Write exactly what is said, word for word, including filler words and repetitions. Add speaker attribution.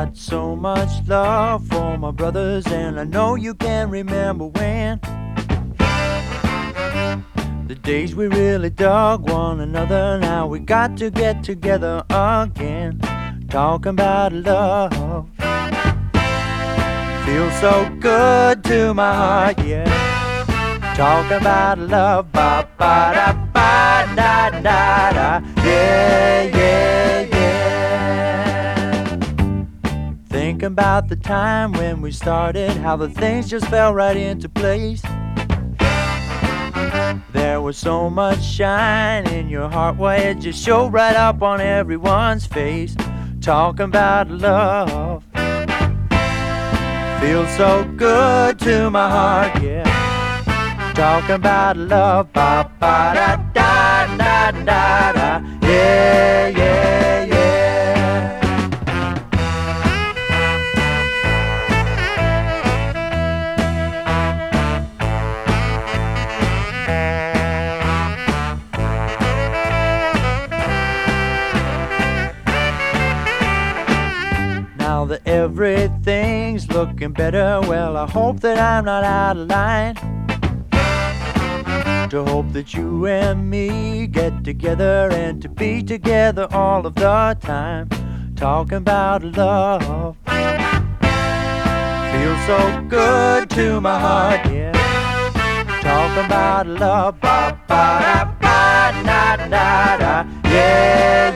Speaker 1: got so much love for my brothers, and I know you can remember when the days we really dug one another. Now we got to get together again, talking about love. Feels so good to my heart, yeah. Talking about love, ba ba da ba da da da, yeah, yeah, yeah. Thinking about the time when we started, how the things just fell right into place. There was so much shine in your heart, why it just showed right up on everyone's face. Talking about love feels so good to my heart, yeah. Talking about love, ba ba da da da da da, yeah, yeah, yeah. Now that everything's looking better, well, I hope that I'm not out of line to hope that you and me get together and to be together all of the time. Talking about love feels so good to my heart, yeah. Talking about love, ba ba da ba da da da, yeah.